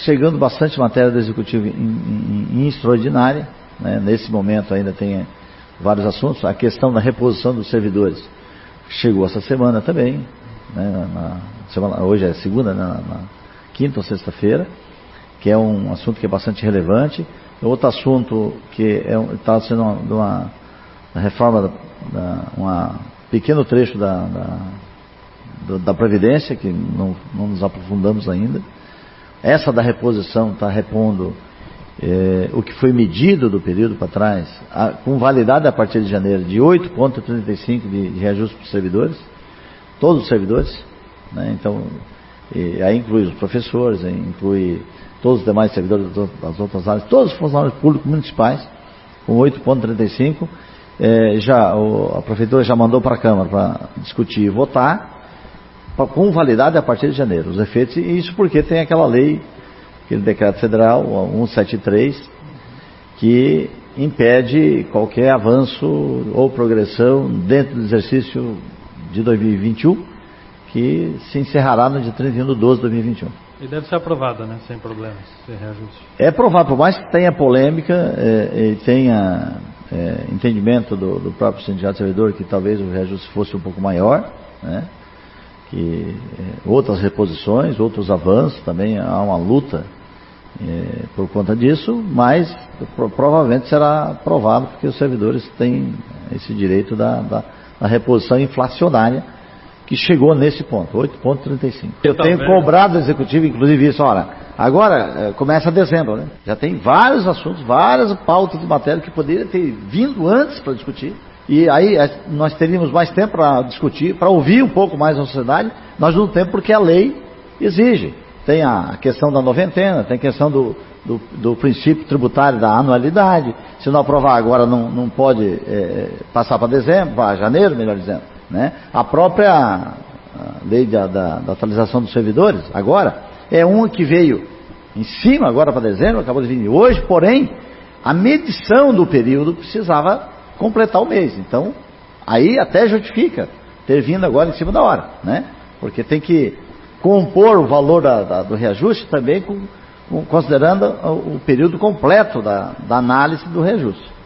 chegando bastante matéria do Executivo em extraordinária, né? Nesse momento ainda tem vários assuntos. A questão da reposição dos servidores chegou essa semana também, né? Hoje é segunda, na quinta ou sexta-feira, que é um assunto que é bastante relevante. Outro assunto que está sendo uma reforma, um pequeno trecho da Previdência, que não nos aprofundamos ainda. Essa da reposição está repondo o que foi medido do período para trás, com validade a partir de janeiro, de 8,35 de reajuste para os servidores, todos os servidores, né? Então, aí inclui os professores, inclui todos os demais servidores das outras áreas, todos os funcionários públicos municipais, com 8,35. A Prefeitura já mandou para a Câmara para discutir e votar, com validade a partir de janeiro, os efeitos, e isso porque tem aquela lei, aquele decreto federal, 173, que impede qualquer avanço ou progressão dentro do exercício de 2021, que se encerrará no dia 31 de 12 de 2021. E deve ser aprovada, né? Sem problemas, sem reajuste. É aprovado, por mais que tenha polêmica e tenha entendimento do próprio Sindicato de Servidor que talvez o reajuste fosse um pouco maior, né? Que outras reposições, outros avanços, também há uma luta por conta disso, mas provavelmente será aprovado porque os servidores têm esse direito da reposição inflacionária, que chegou nesse ponto, 8,35. Eu tenho cobrado do Executivo, inclusive, isso. Ora, agora começa dezembro, né? Já tem vários assuntos, várias pautas de matéria que poderiam ter vindo antes para discutir. E aí nós teríamos mais tempo para discutir, para ouvir um pouco mais a sociedade. Nós não temos porque a lei exige. Tem a questão da noventena, tem a questão do princípio tributário da anualidade. Se não aprovar agora, não pode passar para dezembro, para janeiro, melhor dizendo, né? A própria lei da atualização dos servidores, agora, é uma que veio em cima agora para dezembro, acabou de vir hoje, porém, a medição do período precisava completar o mês. Então, aí até justifica ter vindo agora em cima da hora, né? Porque tem que compor o valor do reajuste também considerando o período completo da análise do reajuste.